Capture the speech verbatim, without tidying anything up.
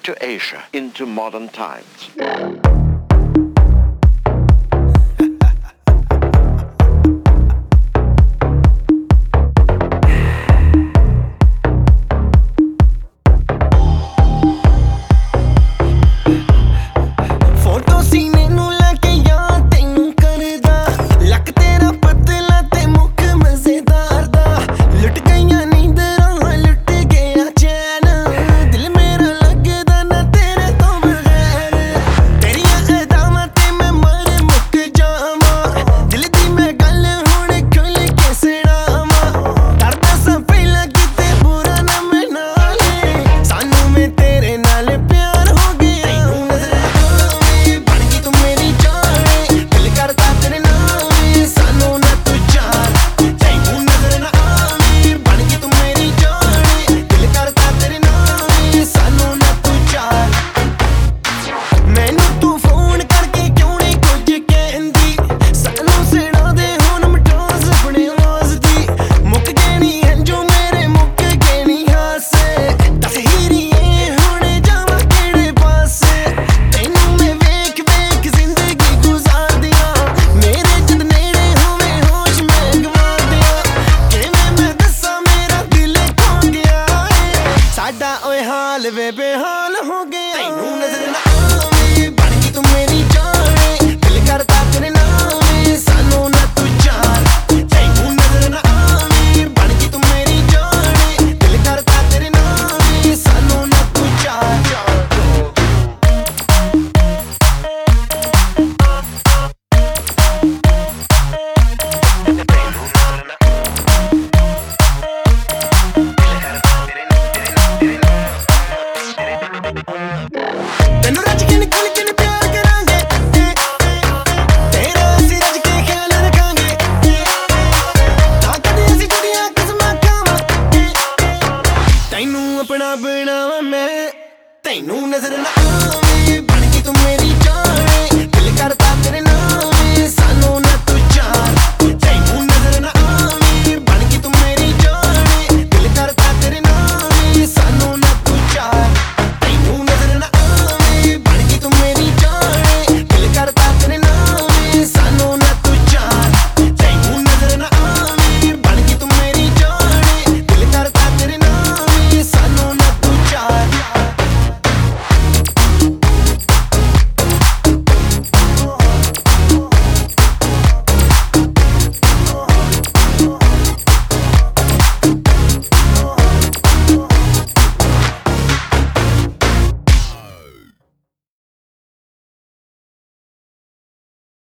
to Asia into modern times. हाल वे बेहाल हो गया तैनू नजर ना आवे बन गई तू मेरी जान दिल करता तेरे नाम सानू ना तू जान तैनू नजर ना आवे बन गई तू मेरी जान दिल करता तेरे नाम सानू ना तू जान तेनू रज के निकल के प्यार करांगे तेरा असीं रज के ख्याल रखांगे तां कदे असीं जुड़ियां किस्मां खावां तैनू अपना बनावां मैं तैनू नजर ना आवे बन गई तू मेरी जान।